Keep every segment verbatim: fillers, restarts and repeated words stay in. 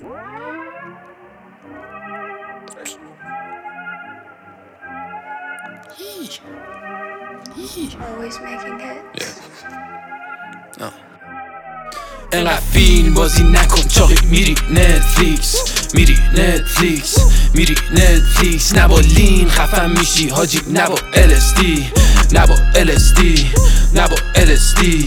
Always making hits. Yeah. انقدر فیلم بازی نکن چاقی میری نتفلیکس میری نتفلیکس میری نتفلیکس نبا لین خفن میشی حاجی نبا ال اس دی نبا ال اس دی نبا ال اس دی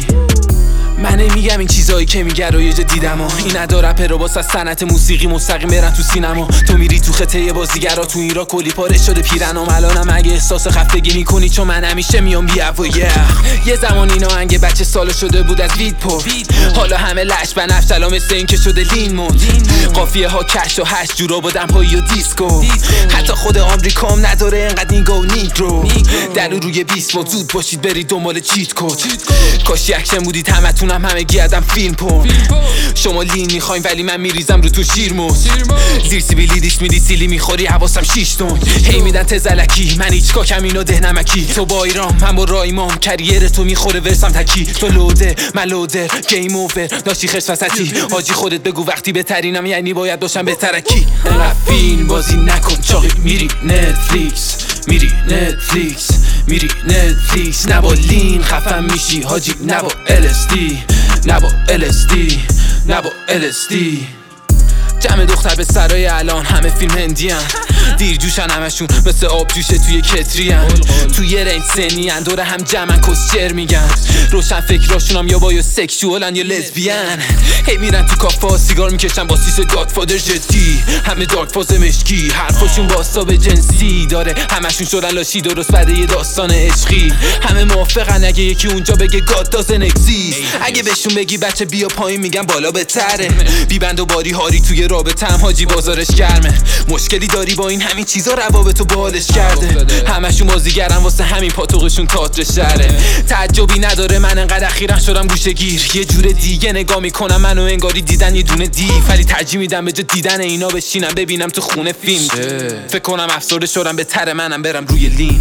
من نمیگم این چیزایی که میگه رو یه جا دیدم ها. این ادا رپر رو باز از صنعت موسیقی مستقیم برن تو سینما. تو میری تو خطه بازیگرا تو این را کلی پاره شده پیرنم. الانم اگه احساس خفتگی میکنی چون من همیشه میام بی افو یه زمان اینا انگه بچه سالا شده بود از وید پر. حالا همه لش بنفش الان مثل این که شده لین موند. قافیه ها کش و هشت جورا با دمپایی و دیسکو. حتی خود آمریکام نداره انقدر نیگا و نیگرو. در روی بیست و زود باشید برید دنبال چیت کد. کاش اکشن بودید همتونم همه گیادم فیلم پون. شما لین میخواین ولی من میریزم رو تو شیرموز. زیر سیبیلی دیش میدی سیلی میخوری حواسم شیش تون. هی میدن تزلکی من هیچ کاکم اینو ده نمکی. تو با ایران من با رایمام کریر تو میخوره ورسم تکی. تو لوده من لوده گیم اوور داشتی خش وسطی. حاجی خودت بگو وقتی بهترینم یعنی باید باشم بهترکی. انقدر فیلم بازی نکن چاقی میری نتفلیکس میری نتفلیکس میری نتفلیکس نبا لین خفن میشی حاجی نبا ال اس دی نبا ال اس دی نبا ال اس دی جمع دختر به سرای الان همه فیلم هندی هن. دیر جوشن همشون مثل آب جوشه توی کتری هن. توی یه رنج سنی هن دور هم جمعن کسچر میگن. روشن فکراشون هم یا بایو سکشوالن یا لزبیان. هی میرن تو کافا سیگار میکشن با سیس گادفادر جدی. همه دارک فاز مشکی حرفاشون باستاب جنسی داره. همشون شدن لاشی درست بعد یه داستان عشقی. همه موافقن اگه یکی اونجا بگه گاد دازن اگزیست. اگه بهشون بگی بچه بیا پایین میگن بالا بهتره. بیبند و باری هاری توی رابطه هم حاجی بازارش گرمه. مشکلی داری با این همین چیزا روابطو بالش کرده. همشون بازیگرن واسه همین پاتوقشون تئاتر شهره. تعجبی نداره من انقدر اخیرا شدم گوشه گیر. یه جور دیگه نگاه میکنم منو انگاری دیدن یه دونه دیو. ولی ترجیح میدم به جا دیدن اینا بشینم ببینم تو خونه فیلم. فکر کنم افسرده شدم به تر منم برم روی لین.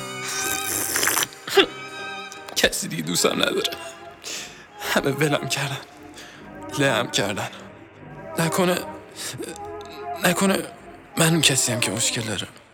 کسی دیگه دوستم نداره. همه ولم کردن لهم کردن. نکنه نکنه من اون کسی هم که مشکل داره.